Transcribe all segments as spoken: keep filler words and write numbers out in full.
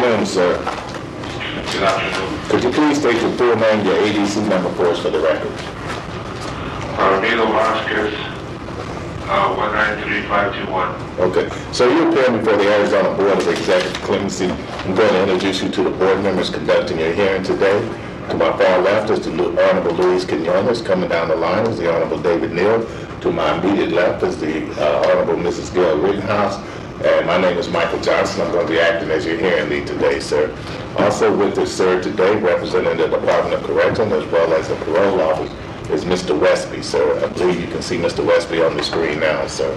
afternoon, sir. Good afternoon. Could you please state your full name, your A D C number for us for the record? Ramiro Vasquez, uh, one nine three five two one. Okay. So you're appearing before the Arizona Board of Executive Clemency. I'm going to introduce you to the board members conducting your hearing today. To my far left is the Honorable Luis Quinones. Coming down the line is the Honorable David Neal. To my immediate left is the uh, Honorable Missus Gail Rittenhouse. And my name is Michael Johnson. I'm going to be acting as your hearing lead today, sir. Also with us, sir, today, representing the Department of Correction as well as the parole office, is Mister Westby, sir. I believe you can see Mister Westby on the screen now, sir.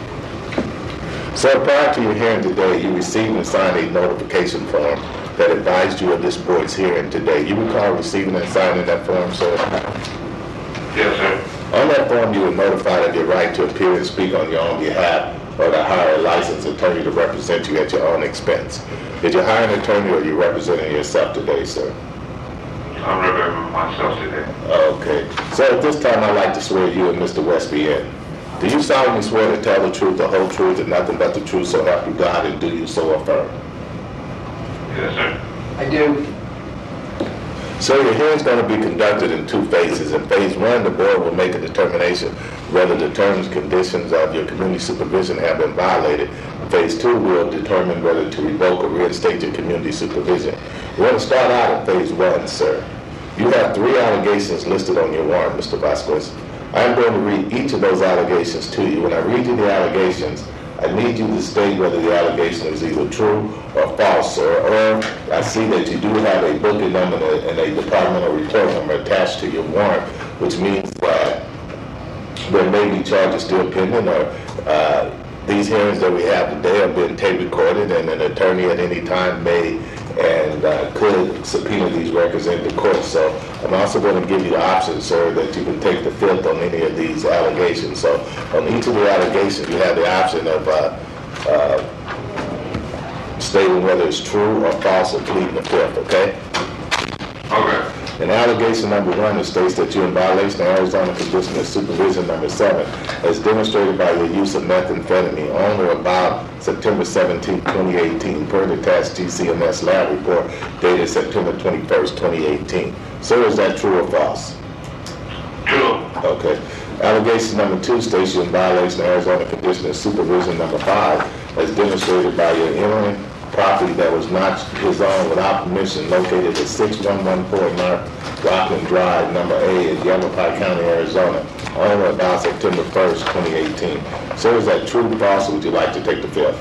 Sir, prior to your hearing today, you received and signed a notification form that advised you of this board's hearing today. You recall receiving and signing that form, sir? Yes, sir. On that form, you were notified of your right to appear and speak on your own behalf or to hire a licensed attorney to represent you at your own expense. Did you hire an attorney or are you representing yourself today, sir? I'm representing myself today. Okay. So at this time, I'd like to swear you and Mister Westby in. Do you solemnly swear to tell the truth, the whole truth, and nothing but the truth, so help you God, and do you so affirm? Yes, sir. I do. So your hearing is going to be conducted in two phases. In phase one, the board will make a determination whether the terms and conditions of your community supervision have been violated. Phase two will determine whether to revoke or reinstate your community supervision. We're going to start out in phase one, sir. You have three allegations listed on your warrant, Mister Vasquez. I'm going to read each of those allegations to you. When I read you the allegations, I need you to state whether the allegation is either true or false, sir. Or I see that you do have a booking number and a departmental report number attached to your warrant, which means that there may be charges still pending, or uh, these hearings that we have today are being tape recorded, and an attorney at any time may and uh, could subpoena these records into court. So I'm also going to give you the option, sir, that you can take the fifth on any of these allegations. So on each of the allegations, you have the option of uh, uh, stating whether it's true or false or pleading the fifth, okay? Okay. In allegation number one, it states that you're in violation of Arizona Condition of Supervision number seven, as demonstrated by your use of methamphetamine on or about September seventeenth, twenty eighteen, per the attached G C M S lab report dated September twenty-first, twenty eighteen. Sir, is that true or false? True. Okay. Allegation number two states you're in violation of Arizona Condition of Supervision number five, as demonstrated by your entering property that was not his own without permission, located at six one one four North Rockland Drive, number A, in Yavapai County, Arizona, on or about September first, twenty eighteen. Sir, is that true or false, or would you like to take the fifth?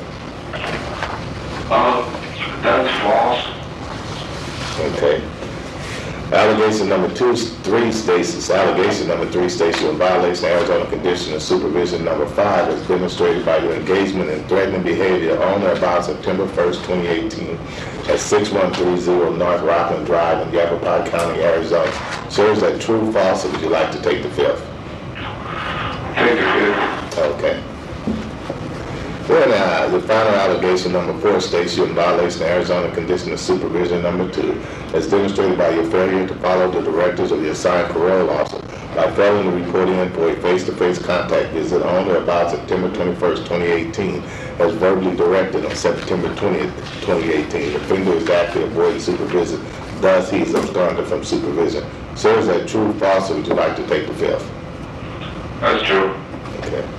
Um, that's false. Okay. Allegation number two, three states, this allegation number three states you're in violation of Arizona Condition of Supervision number five, as demonstrated by your engagement in threatening behavior on or about September first, twenty eighteen, at six one three zero North Rockland Drive in Yavapai County, Arizona. Sir, is that true, false, or would you like to take the fifth? Take the fifth. Okay. Then uh, the final allegation number four states you're in violation of Arizona Condition of Supervision number two, as demonstrated by your failure to follow the directives of the assigned parole officer by failing to report in for a face-to-face contact visit on or about September twenty-first, twenty eighteen, as verbally directed on September twentieth, twenty eighteen. The offender is actually avoiding supervision, thus he is absconded from supervision. Sir, is that true, false, or would you like to take the fifth? That's true. Okay.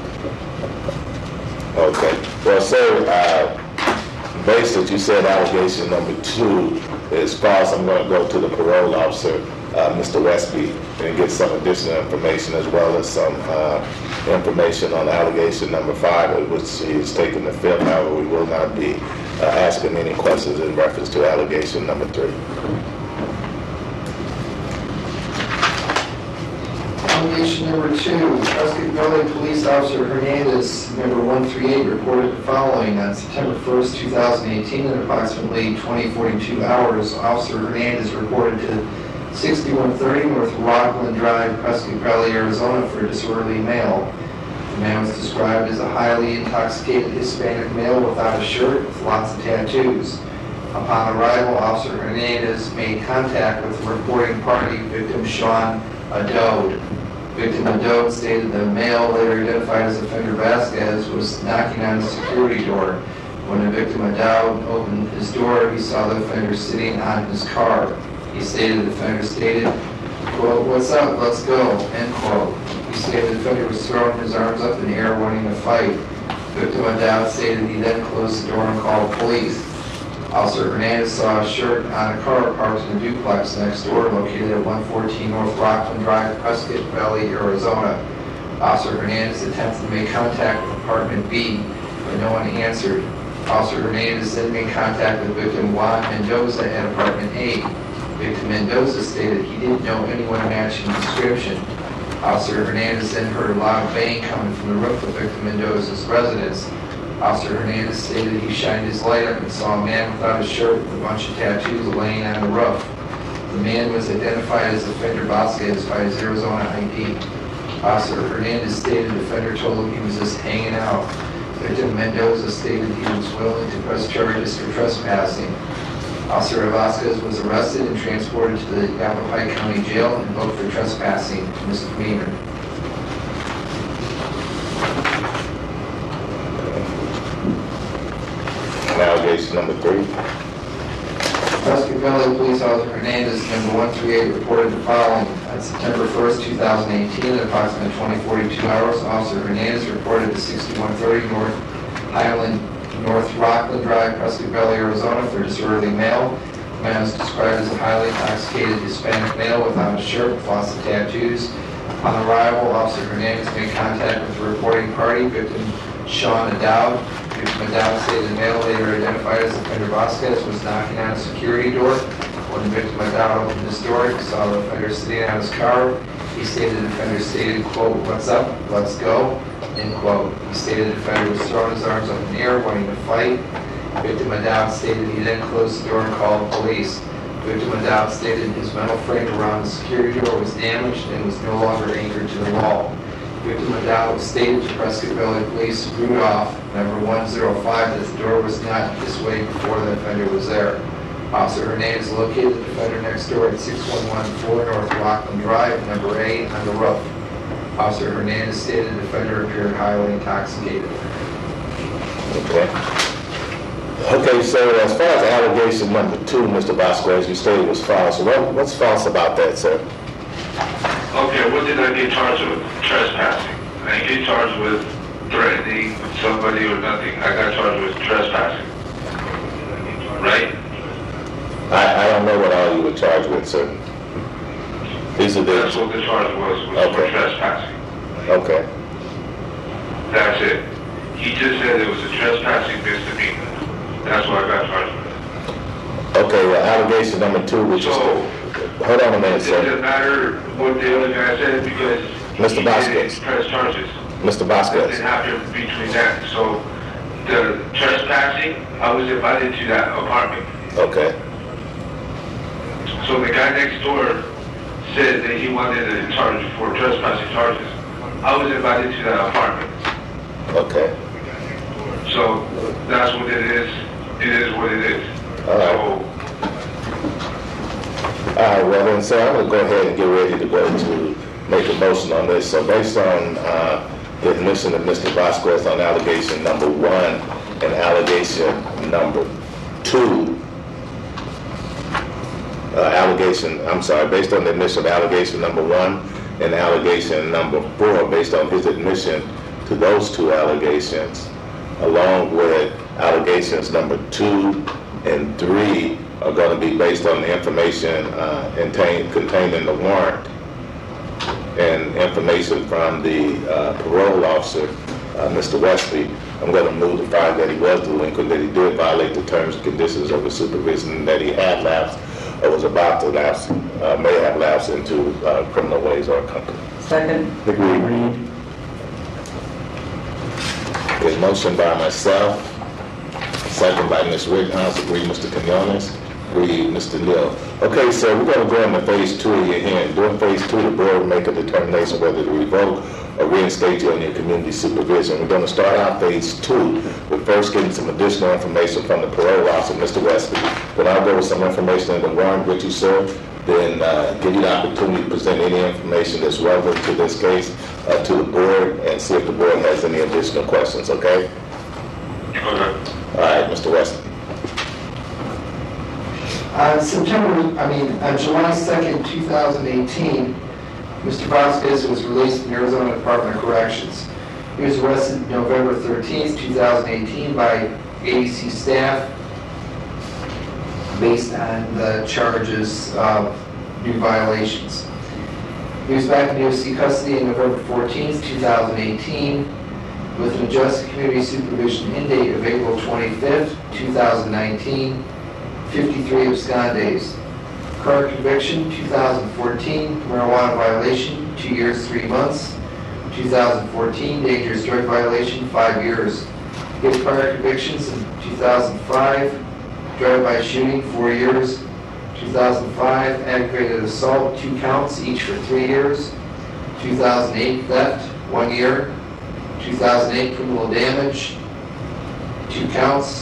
Okay. Well, sir, uh, based that you said allegation number two is false, I'm going to go to the parole officer, uh, Mister Westby, and get some additional information as well as some uh, information on allegation number five, which is taking the fifth. However, we will not be uh, asking any questions in reference to allegation number three. Allegation number two, Prescott Valley Police Officer Hernandez, number one three eight, reported the following. On September first, two thousand eighteen, at approximately twenty forty-two hours, Officer Hernandez reported to sixty-one thirty North Rockland Drive, Prescott Valley, Arizona, for a disorderly male. The man was described as a highly intoxicated Hispanic male without a shirt with lots of tattoos. Upon arrival, Officer Hernandez made contact with the reporting party, victim Sean Adode. Victim Adode stated the male, later identified as offender Vasquez, was knocking on the security door. When the victim O'Dowd opened his door, he saw the offender sitting on his car. He stated, the offender stated, quote, "What's up? Let's go," end quote. He stated the offender was throwing his arms up in the air wanting to fight. Victim O'Dowd stated he then closed the door and called police. Officer Hernandez saw a shirt on a car parked in a duplex next door located at one fourteen North Rockland Drive, Prescott Valley, Arizona. Officer Hernandez attempted to make contact with apartment B, but no one answered. Officer Hernandez then made contact with victim Juan Mendoza at apartment A. Victim Mendoza stated he didn't know anyone matching the description. Officer Hernandez then heard a loud bang coming from the roof of victim Mendoza's residence. Officer Hernandez stated he shined his light up and saw a man without a shirt with a bunch of tattoos laying on the roof. The man was identified as offender Vasquez by his Arizona I D. Officer Hernandez stated the offender told him he was just hanging out. Victim Mendoza stated he was willing to press charges for trespassing. Officer Vasquez was arrested and transported to the Yavapai County Jail and booked for trespassing misdemeanor. Allegation number three. Prescott Valley Police Officer Hernandez, number one three eight, reported the following. On September first, two thousand eighteen, at approximately twenty forty-two hours, Officer Hernandez reported to sixty-one thirty North Highland, North Rockland Drive, Prescott Valley, Arizona, for disorderly male. The man was described as a highly intoxicated Hispanic male without a shirt with lots of tattoos. On arrival, Officer Hernandez made contact with the reporting party, victim Sean O'Dowd. Victim O'Dowd stated the male, later identified as offender Vasquez, was knocking on a security door. When the victim O'Dowd opened his door, he saw the offender sitting on his car. He stated the offender stated, quote, "What's up? Let's go," end quote. He stated the offender was throwing his arms up in the air, wanting to fight. Victim O'Dowd stated he then closed the door and called police. Victim O'Dowd stated his metal frame around the security door was damaged and was no longer anchored to the wall. Victim O'Dowd stated to Prescott Valley Police Rudolph, number one oh five, that the door was not this way before the offender was there. Officer Hernandez located the offender next door at six one one four North Rockland Drive, number A, on the roof. Officer Hernandez stated the offender appeared highly intoxicated. Okay. Okay, so as far as allegation number two, Mister Vasquez, you stated was false. What, what's false about that, sir? Okay, what did I get charged with? Trespassing. I didn't get charged with threatening somebody or nothing. I got charged with trespassing. Right? I, I don't know what all you were charged with, sir. These are the... That's what the charge was, was Okay. for trespassing. Okay. That's it. He just said it was a trespassing misdemeanor. That's what I got charged with. Okay, well, allegation number two, which So, is... Hold on a minute, It sir. doesn't matter what the other guy said because Mister he Vasquez. didn't press charges. Mister Nothing Vasquez. happened between that. So the trespassing, I was invited to that apartment. Okay. So the guy next door said that he wanted to charge for trespassing charges. I was invited to that apartment. Okay. So that's what it is. It is what it is. All right. So All right, well then, sir, I'm gonna go ahead and get ready to go to make a motion on this. So based on uh, the admission of Mister Vasquez on allegation number one and allegation number two, uh, allegation, I'm sorry, based on the admission of allegation number one and allegation number four, based on his admission to those two allegations, along with allegations number two and three, are going to be based on the information uh, contained, contained in the warrant and information from the uh, parole officer, uh, Mister Wesley. I'm going to move to find that he was delinquent, that he did violate the terms and conditions of the supervision, and that he had lapsed or was about to lapse, uh, may have lapsed into uh, criminal ways or company. Second. Agreed. There's motion by myself, second by Miz Rittenhouse, agreed Mister Quinones, agreed Mister Neal. Okay, so we're going to go into phase two of your hearing. During phase two, the board will make a determination whether to revoke or reinstate you on your community supervision. We're going to start out phase two with first getting some additional information from the parole officer, Mister Wesley. Then I'll go with some information in the warrant with you, sir. Then uh, give you the opportunity to present any information that's relevant to this case uh, to the board and see if the board has any additional questions, okay? okay. All right, Mister Weston. On September, I mean, on July second, two thousand eighteen, Mister Vasquez was released from Arizona Department of Corrections. He was arrested November thirteenth, two thousand eighteen by A D C staff based on the charges of new violations. He was back in U S C custody on November fourteenth, two thousand eighteen with an adjusted community supervision end date of April twenty-fifth, two thousand nineteen, fifty-three abscond days. Current conviction, two thousand fourteen, marijuana violation, two years, three months. two thousand fourteen, dangerous drug violation, five years. He has prior convictions in two thousand five, drive-by shooting, four years. two thousand five, aggravated assault, two counts, each for three years. two thousand eight, theft, one year. two thousand eight, criminal damage, two counts.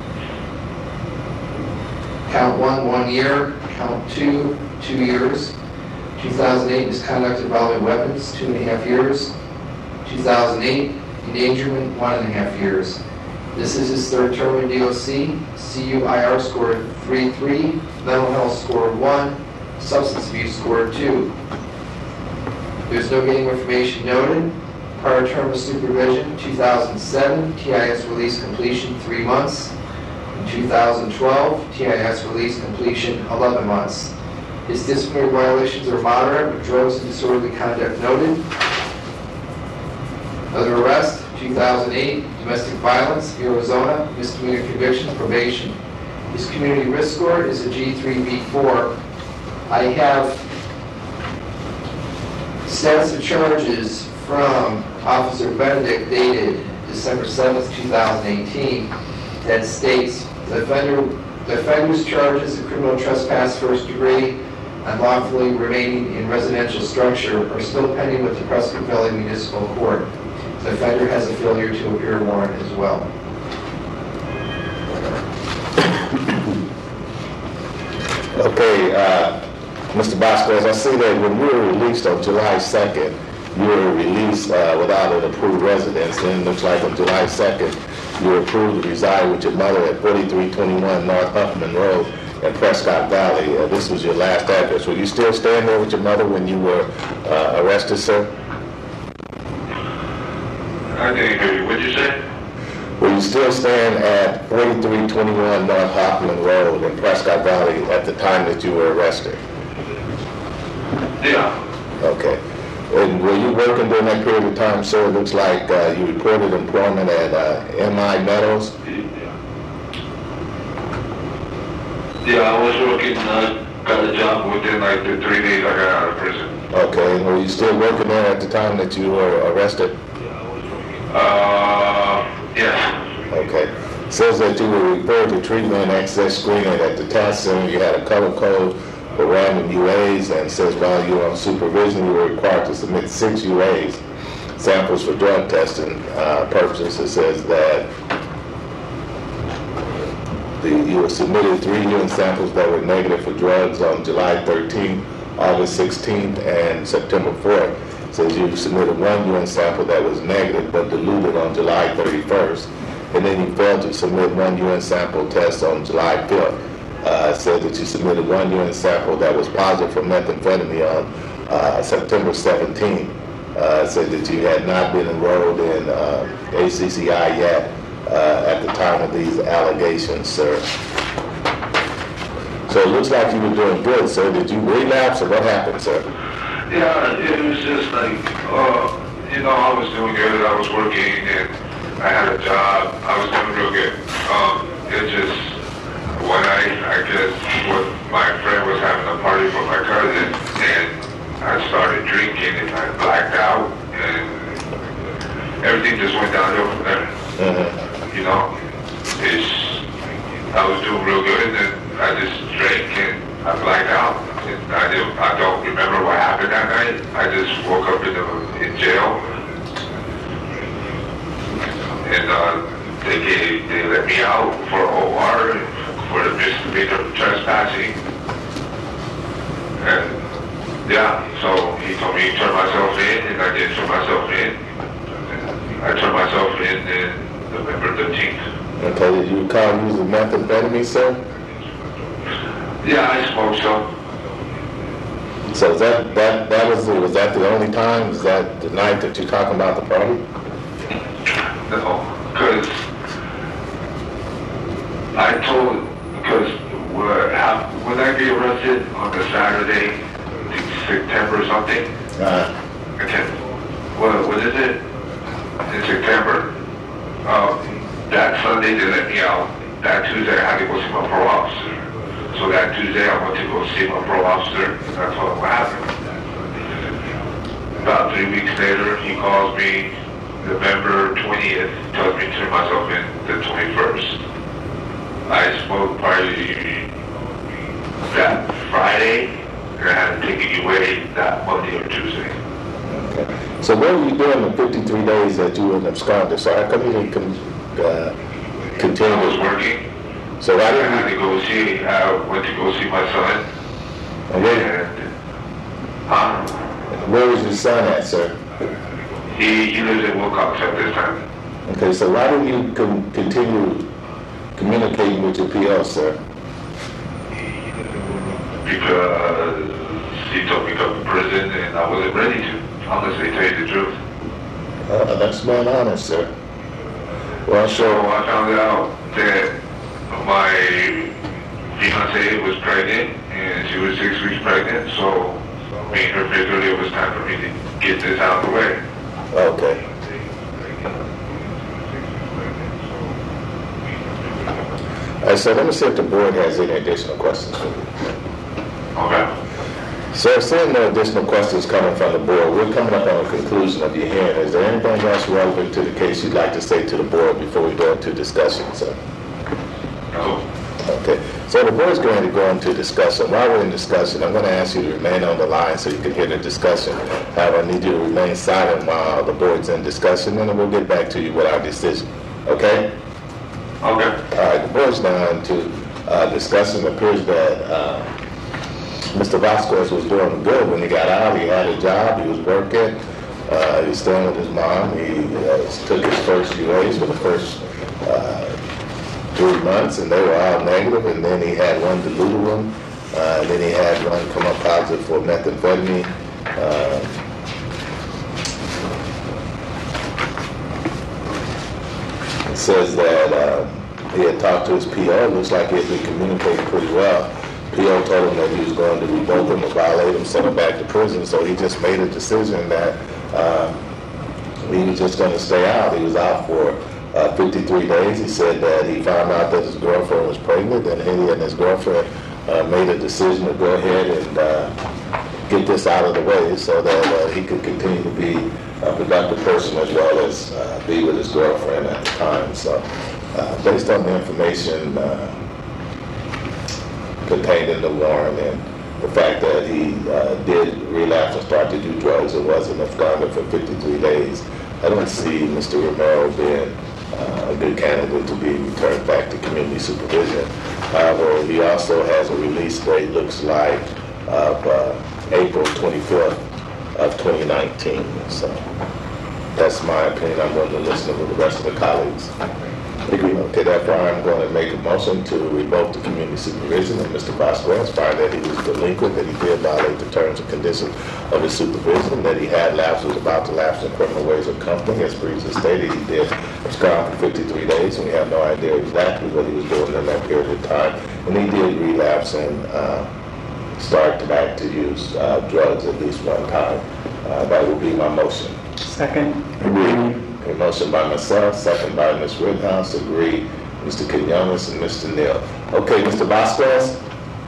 Count one, one year. Count two, two years. two thousand eight, misconduct involving weapons, two and a half years. two thousand eight, endangerment, one and a half years. This is his third term in D O C. C U I R scored three three, mental health scored one, substance abuse scored two. There's no getting information noted. Prior term of supervision, two thousand seven, T I S release completion, three months. In two thousand twelve, T I S release completion, eleven months. His disciplinary violations are moderate, with drugs and disorderly conduct noted. Other arrest, two thousand eight, domestic violence, Arizona, misdemeanor convictions, probation. His community risk score is a G three B four. I have status of charges from Officer Benedict dated December seventh, two thousand eighteen that states the offender, the offender's charges of criminal trespass first degree unlawfully remaining in residential structure are still pending with the Prescott Valley Municipal Court. The offender has a failure to appear warrant as well. Okay, uh, Mister Vasquez, I see that when you were released on July second, you were released uh, without an approved residence. Then it looks like on July second, you were approved to reside with your mother at forty-three twenty-one North Huffman Road in Prescott Valley. Uh, this was your last address. Were you still staying there with your mother when you were uh, arrested, sir? I didn't hear you. What'd you say? Were you still staying at forty-three twenty-one North Hoffman Road in Prescott Valley at the time that you were arrested? Yeah. Okay. And were you working during that period of time, sir? It looks like uh, you reported employment at uh, M I Meadows. Yeah, I was working, uh, got a job within like the three days I got out of prison. Okay. And were you still working there at the time that you were arrested? Uh, yes. Okay. It says that you were referred to treatment and access screening at the test center. You had a color code for random U As, and says while you were on supervision, you were required to submit six U As, samples for drug testing uh, purposes. It says that the, you were submitted three urine samples that were negative for drugs on July thirteenth, August sixteenth, and September fourth. Says you submitted one urine sample that was negative but diluted on July thirty-first, and then you failed to submit one urine sample test on July fifth. Uh, said that you submitted one urine sample that was positive for methamphetamine on uh, September seventeenth. Uh, said that you had not been enrolled in uh, A C C I yet uh, at the time of these allegations, sir. So it looks like you were doing good, sir. Did you relapse, or what happened, sir? Yeah, it was just like, uh, you know, I was doing good. I was working and I had a job. I was doing real good. Um, it just, when I, I guess, what my friend was having a party for my cousin, and I started drinking and I blacked out, and everything just went downhill from there. Mm-hmm. You know, it's, I was doing real good, and then I just drank and I blacked out. And I don't, I don't remember what happened that night. I just woke up in the in jail, and uh, they gave, they let me out for O R for the misdemeanor trespassing. And yeah, so he told me to turn myself in, and I did turn myself in. I turned myself in in November thirteenth. Okay, did you recall using methamphetamine, sir? Yeah, I smoke some. So is that, that, that was, the- was that the only time? Is that the night that you're talking about the party? No, because I told, because when I get arrested on the Saturday, I think September or something, Uh, okay, what, what is it? In September. Um, that Sunday they let me out. That Tuesday I had to go see my parole officer. So that Tuesday I went to go see my parole officer. And I told him what happened. About three weeks later, he calls me November twentieth, tells me to turn myself in the twenty-first. I smoked probably that Friday, and I had to take it away that Monday or Tuesday. okay. So what were you doing in fifty-three days that you were in absconded? So how come you didn't con- uh, continue? I was working. So why I didn't had you? to go see, I went to go see my son. And where, And, huh? where was your son at, sir? He, he lives in Wilcox at this time. Okay, so why didn't you con- continue communicating with your P O, sir? Because he told me to come to prison and I wasn't ready to, honestly, tell you the truth. Uh, that's not honest, sir. Well, So sure. I found out that my fiancée was pregnant and she was six weeks pregnant, so me and her figured it was time for me to get this out of the way. Okay. All right, so let me see if the board has any additional questions for you. Okay. Sir, seeing no additional questions coming from the board, we're coming up on a conclusion of your hearing. Is there anything else relevant to the case you'd like to say to the board before we go into discussion, sir? No. Okay, so the board's going to go into discussion. While we're in discussion, I'm going to ask you to remain on the line so you can hear the discussion. However, I need you to remain silent while the board's in discussion, and then we'll get back to you with our decision. Okay? Okay. All right, the board's now into uh, discussion. It appears that uh, Mister Vasquez was doing good when he got out. He had a job. He was working. Uh, he was staying with his mom. He uh, took his first U As for the first uh, three months, and they were all negative. And then he had one diluted one. Uh, and then he had one come up positive for methamphetamine. Uh, it says that uh, he had talked to his P O. It looks like he had been communicating pretty well. P O told him that he was going to revoke him or violate him, send him back to prison. So he just made a decision that uh, he was just going to stay out. He was out for uh, fifty-three days. He said that he found out that his girlfriend was pregnant, and he and his girlfriend uh, made a decision to go ahead and uh, get this out of the way so that uh, he could continue to be a productive person as well as uh, be with his girlfriend at the time. So uh, based on the information uh, contained in the warrant and the fact that he uh, did relapse and start to do drugs and wasn't absconded for fifty-three days, I don't see Mister Romero being uh, a good candidate to be returned back to community supervision. However, he also has a release date, looks like, of uh, April twenty-fifth of twenty nineteen. So that's my opinion. I'm going to listen to the rest of the colleagues. Okay, therefore I'm going to make a motion to revoke the community supervision of Mister Vasquez, find that he was delinquent, that he did violate the terms and conditions of his supervision, that he had lapsed, was about to lapse in criminal ways of company. As previously stated, he did abscond for fifty-three days, and we have no idea exactly what he was doing in that period of time. And he did relapse and uh, start back to use uh, drugs at least one time. Uh, that would be my motion. Second. Agree. A motion by myself, second by Miz Rittenhouse, agree, Mister Quinones and Mister Neal. Okay, Mister Vasquez?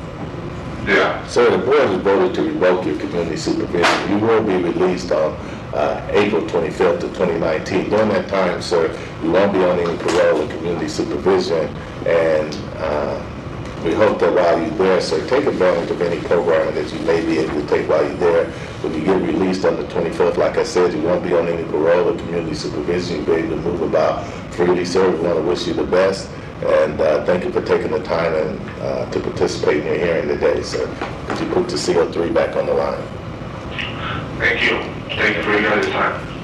Yeah. Sir, the board has voted to revoke your community supervision. You will be released on uh, April twenty-fifth of twenty nineteen. During that time, sir, you won't be on any parole or community supervision, and uh, we hope that while you're there, sir, take advantage of any programming that you may be able to take while you're there. When you get released on the twenty-fifth, like I said, you won't be on any parole or community supervision. You'll be able to move about freely, sir. We want to wish you the best, and uh, thank you for taking the time and uh, to participate in your hearing today, sir. Could you put the C O three back on the line? Thank you. Thank you for your guys' time.